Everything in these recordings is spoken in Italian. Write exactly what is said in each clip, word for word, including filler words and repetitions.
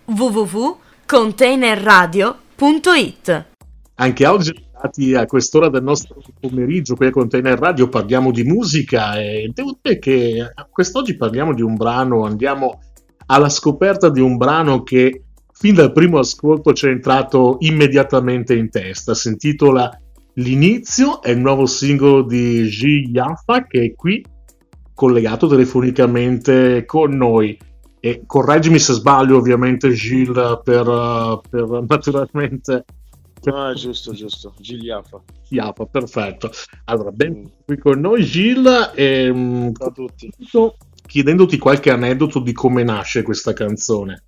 w w w punto container radio punto it. Anche oggi, a quest'ora del nostro pomeriggio qui a Container Radio, parliamo di musica e devo dire che quest'oggi parliamo di un brano, andiamo alla scoperta di un brano che fin dal primo ascolto ci è entrato immediatamente in testa. Si intitola L'inizio, è il nuovo singolo di Gil Yaffa, che è qui collegato telefonicamente con noi. E correggimi se sbaglio, ovviamente, Gil, per, per naturalmente... Ah, giusto, giusto, Gil Yaffa. Yaffa, perfetto. Allora, ben qui con noi Gil, e, ciao a tutti. Chiedendoti qualche aneddoto di come nasce questa canzone.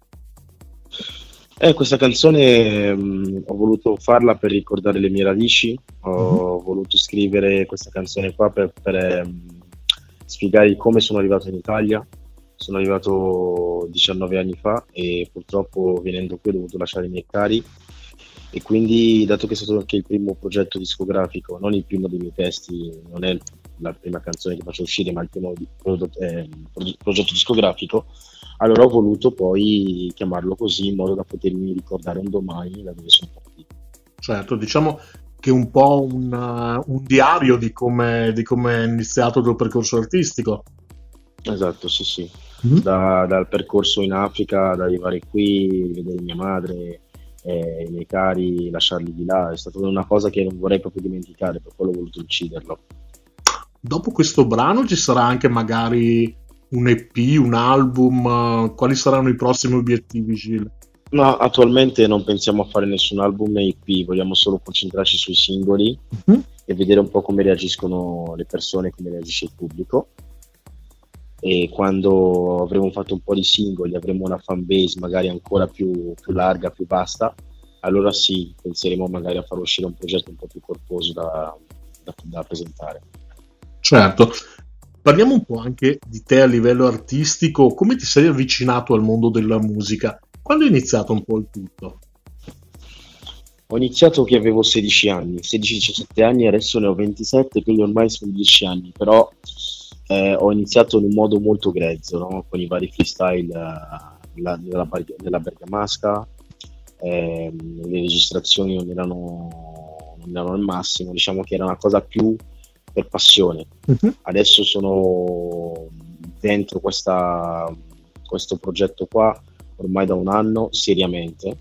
Eh, questa canzone mh, ho voluto farla per ricordare le mie radici, ho mm-hmm. voluto scrivere questa canzone qua per, per ehm, spiegare come sono arrivato in Italia. Sono arrivato diciannove anni fa e purtroppo venendo qui ho dovuto lasciare i miei cari, e quindi, dato che è stato anche il primo progetto discografico, non il primo dei miei testi, non è la prima canzone che faccio uscire, ma il primo di, prodotto, eh, progetto discografico, allora ho voluto poi chiamarlo così in modo da potermi ricordare un domani da dove sono partito. Certo, diciamo che è un po' un, uh, un diario di come, di come è iniziato il tuo percorso artistico. Esatto, sì, sì. Mm-hmm. Da, dal percorso in Africa, da arrivare qui, vedere mia madre, eh, i miei cari, lasciarli di là, è stata una cosa che non vorrei proprio dimenticare, per quello ho voluto ucciderlo. Dopo questo brano ci sarà anche magari un E P, un album? Quali saranno i prossimi obiettivi, Gil? No, attualmente non pensiamo a fare nessun album E P, vogliamo solo concentrarci sui singoli uh-huh. e vedere un po' come reagiscono le persone, come reagisce il pubblico. E quando avremo fatto un po' di singoli, avremo una fan base magari ancora più, più larga, più vasta, allora sì, penseremo magari a far uscire un progetto un po' più corposo da, da, da presentare. Certo. Parliamo un po' anche di te a livello artistico, come ti sei avvicinato al mondo della musica? Quando è iniziato un po' il tutto? Ho iniziato che avevo sedici anni, sedici diciassette anni, adesso ne ho ventisette, quindi ormai sono dieci anni, però eh, ho iniziato in un modo molto grezzo, no? Con i vari freestyle eh, la, nella, nella Bergamasca, eh, le registrazioni non erano, non erano al massimo, diciamo che era una cosa più per passione. Uh-huh. Adesso sono dentro questa, questo progetto qua ormai da un anno seriamente,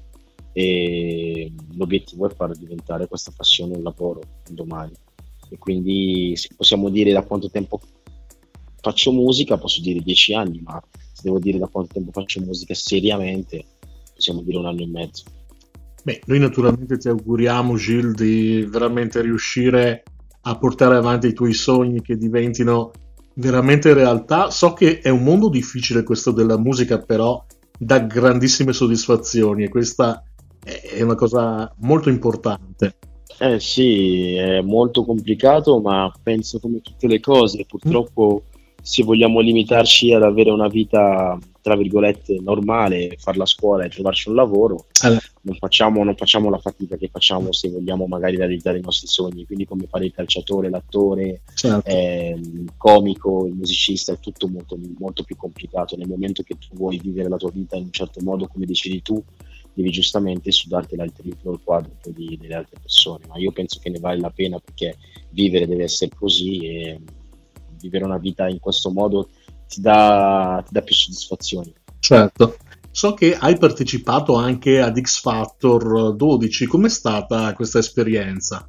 e l'obiettivo è far diventare questa passione un lavoro un domani. E quindi se possiamo dire da quanto tempo faccio musica, posso dire dieci anni, ma se devo dire da quanto tempo faccio musica seriamente, possiamo dire un anno e mezzo. Beh, noi naturalmente ti auguriamo, Gil, di veramente riuscire a portare avanti i tuoi sogni, che diventino veramente realtà. So che è un mondo difficile questo della musica, però dà grandissime soddisfazioni, e questa è una cosa molto importante. Eh sì, è molto complicato, ma penso come tutte le cose, purtroppo mm. se vogliamo limitarci ad avere una vita tra virgolette normale, fare la scuola e trovarci un lavoro, allora. non, facciamo, non facciamo la fatica che facciamo se vogliamo magari realizzare i nostri sogni. Quindi come fare il calciatore, l'attore, certo. eh, il comico, il musicista, è tutto molto, molto più complicato. Nel momento che tu vuoi vivere la tua vita in un certo modo, come decidi tu, devi giustamente sudartela il triplo o il quadruplo di, delle altre persone, ma io penso che ne vale la pena, perché vivere deve essere così, e vivere una vita in questo modo ti dà, ti dà più soddisfazioni. Certo. So che hai partecipato anche ad X Factor dodici, com'è stata questa esperienza?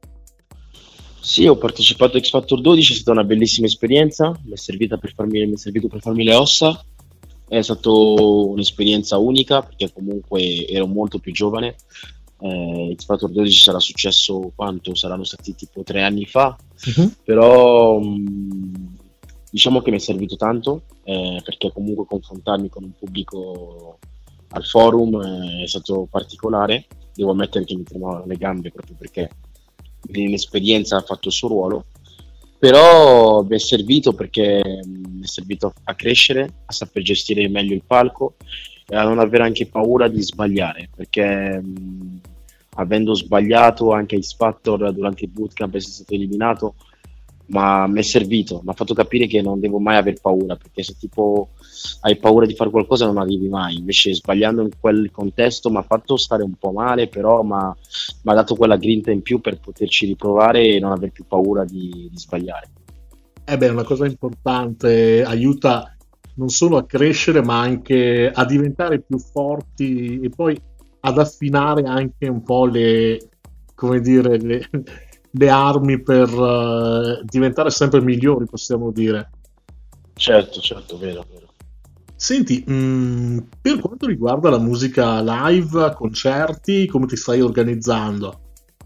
Sì, ho partecipato a X Factor dodici, è stata una bellissima esperienza, mi è servita per farmi, mi è servito per farmi le ossa, è stata un'esperienza unica, perché comunque ero molto più giovane. eh, X Factor dodici sarà successo quanto? Saranno stati tipo tre anni fa, uh-huh. però mh, diciamo che mi è servito tanto, eh, perché comunque confrontarmi con un pubblico al forum eh, è stato particolare. Devo ammettere che mi tremavano le gambe, proprio perché l'inesperienza ha fatto il suo ruolo, però mi è servito perché mi è servito a crescere, a saper gestire meglio il palco e a non avere anche paura di sbagliare, perché mh, avendo sbagliato anche X Factor durante il bootcamp, essere stato eliminato, ma mi è servito, mi ha fatto capire che non devo mai aver paura, perché se tipo hai paura di fare qualcosa non arrivi mai, invece sbagliando in quel contesto mi ha fatto stare un po' male, però mi ha mi ha dato quella grinta in più per poterci riprovare e non aver più paura di, di sbagliare. Eh beh, è una cosa importante, aiuta non solo a crescere, ma anche a diventare più forti e poi ad affinare anche un po' le, come dire, le, le armi per eh, diventare sempre migliori, possiamo dire. Certo, certo, vero, vero. Senti, mh, per quanto riguarda la musica live, concerti, come ti stai organizzando?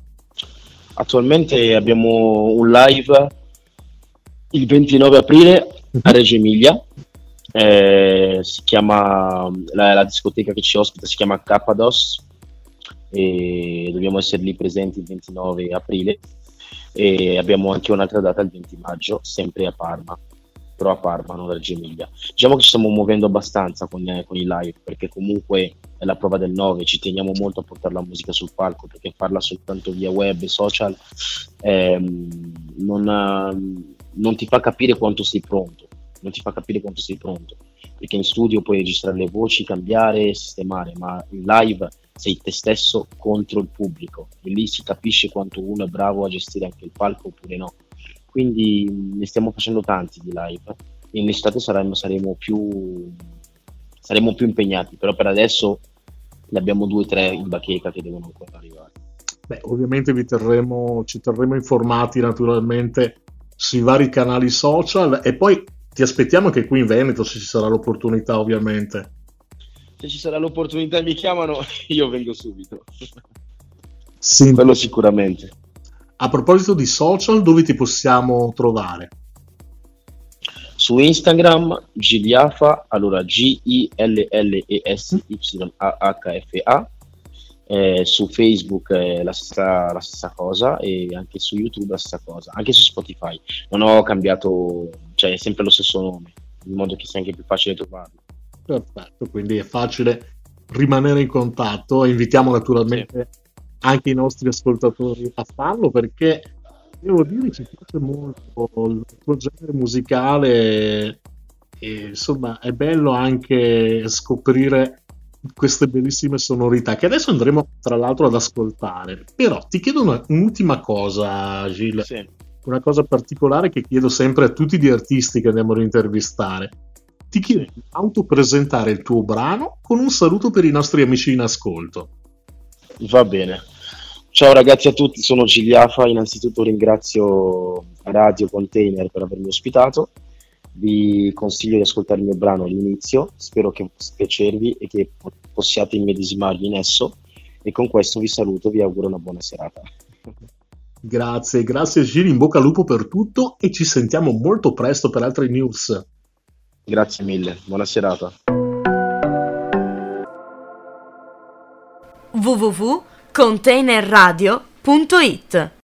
Attualmente abbiamo un live il ventinove aprile a Mhm. Reggio Emilia, eh, si chiama, la, la discoteca che ci ospita si chiama Cappados e dobbiamo essere lì presenti il ventinove aprile e abbiamo anche un'altra data il venti maggio, sempre a Parma, però a Parma, non a Reggio Emilia. Diciamo che ci stiamo muovendo abbastanza con, eh, con i live perché comunque è la prova del nove, ci teniamo molto a portare la musica sul palco perché farla soltanto via web e social ehm, non, ehm, non ti fa capire quanto sei pronto, non ti fa capire quanto sei pronto, perché in studio puoi registrare le voci, cambiare, sistemare, ma in live sei te stesso contro il pubblico e lì si capisce quanto uno è bravo a gestire anche il palco oppure no. Quindi mh, ne stiamo facendo tanti di live e in estate saremo, saremo più, saremo più impegnati, però per adesso ne abbiamo due o tre in bacheca che devono ancora arrivare. Beh, ovviamente vi terremo, ci terremo informati naturalmente sui vari canali social e poi ti aspettiamo che qui in Veneto, se ci sarà l'opportunità, ovviamente. Se ci sarà l'opportunità e mi chiamano, io vengo subito. Senti, Quello sicuramente. a proposito di social, dove ti possiamo trovare? Su Instagram Giliafa, allora G I L L E S Y A H F A, eh, su Facebook è la stessa, la stessa cosa e anche su YouTube la stessa cosa, anche su Spotify. Non ho cambiato, cioè è sempre lo stesso nome, in modo che sia anche più facile trovarlo. Perfetto, quindi è facile rimanere in contatto e invitiamo Sì. naturalmente anche i nostri ascoltatori a farlo perché devo dire ci piace molto il tuo genere musicale e insomma è bello anche scoprire queste bellissime sonorità che adesso andremo tra l'altro ad ascoltare. Però ti chiedo una- un'ultima cosa, Gilles, Sì. una cosa particolare che chiedo sempre a tutti gli artisti che andiamo ad intervistare. Ti chiedo Sì. di autopresentare il tuo brano con un saluto per i nostri amici in ascolto. Va bene. Ciao ragazzi a tutti, sono Giliafa. Innanzitutto ringrazio Radio Container per avermi ospitato. Vi consiglio di ascoltare il mio brano all'inizio, spero che possa piacervi e che po- possiate immedesimarvi in esso. E con questo vi saluto, vi auguro una buona serata. Grazie, grazie Gilles, in bocca al lupo per tutto e ci sentiamo molto presto per altre news. Grazie mille, buona serata. w w w punto containerradio punto it